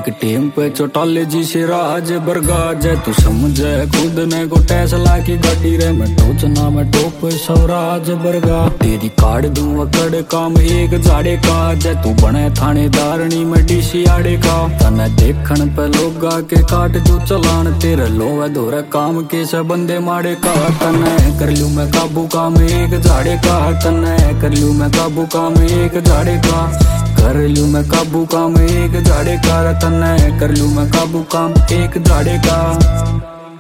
एक टेम पे चौटाले जी से राज बरगाज है, तू समझे खुद ने को टेस्ला की गाड़ी रे। मैं टोचना मैं टोप स्वराज बरगा, तेरी काट दूं अकड़ काम एक झाड़े काज है। तू बने थानेदारनी में डीसी आड़े का, तने देखण पे लोग आके काट जो चलान। तेरे लोवे धोरे काम के से बंदे माड़े का, तने कर लूं मैं काबू काम एक झाड़े का। तने कर लूं मैं काबू काम एक झाड़े का, कर लूं मैं काबू काम एक झाड़े का। तने कर लूं मैं काबू काम एक झाड़े का।